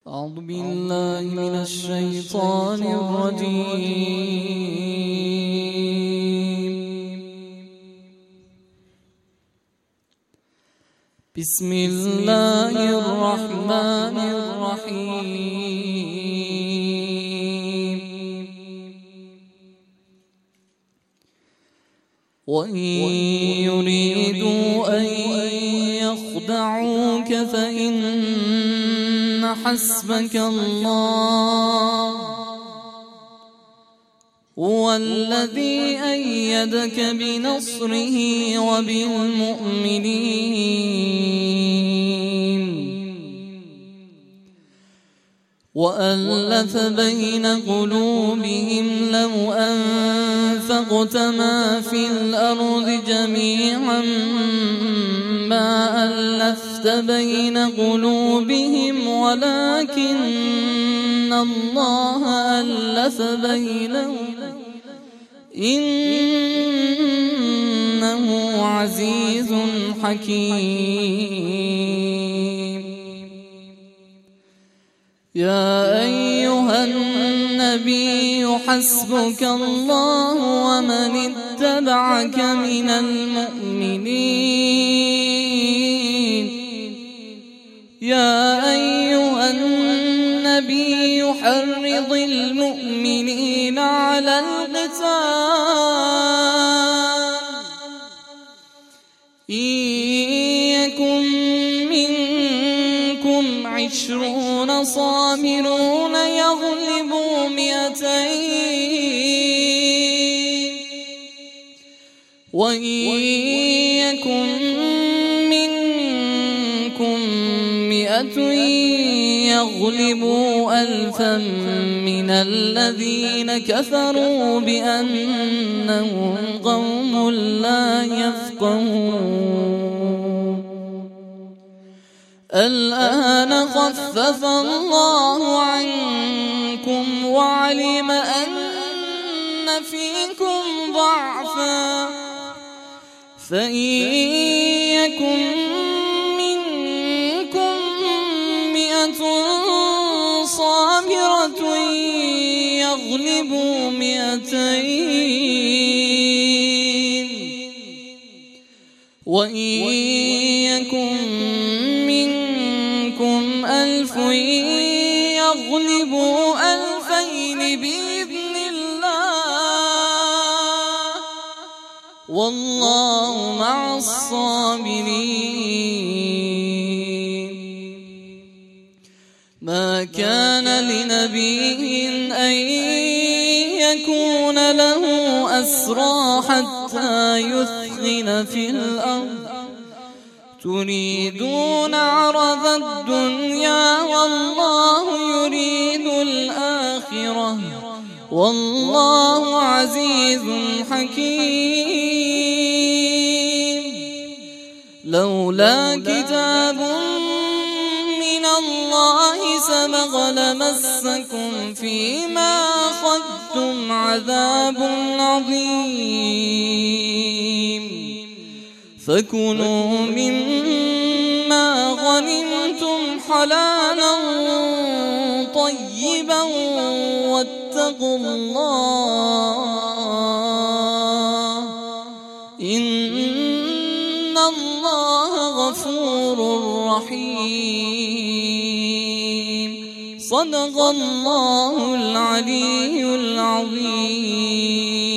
أعوذ بالله من الشيطان الرجيم. بسم الله الرحمن الرحيم. وإن يريدوا أن يخدعوك فإن حسبك الله هو الذي أيدك بنصره وبالمؤمنين وألف بين قلوبهم لو أنفقت ما في الأرض جميعا ما ألفت بين قلوبهم ولكن الله ألف بينهم إنه عزيز حكيم. يا أيها النبي حسبك الله ومن اتبعك من المؤمنين. يا أيها النبي حرض المؤمنين على القتال إن يكن منكم 20 صابرون يغلبوا 200 وإن يكن منكم 100 يغلبوا 1000 من الذين كفروا بأنهم قوم لا يفقهون. الآن خفف الله عنكم وعلم أن فيكم ضعفا فإن يكن منكم 100 صابرة يغلبوا 200 وإن يكن منكم 1000 يغلبوا 2000 بإذن الله والله مع الصابرين. ما كان لنبي أن يكون له أسرى حتى يثخن في الأرض تريدون عرض الدنيا والله يريد الآخرة والله عزيز حكيم. لولا كتاب من الله سبق لمسكم فيما أخذتم عذاب عظيم. فكلوا مما غنمتم حلالا طيبا واتقوا الله إن الله غفور رحيم. صدق الله العلي العظيم.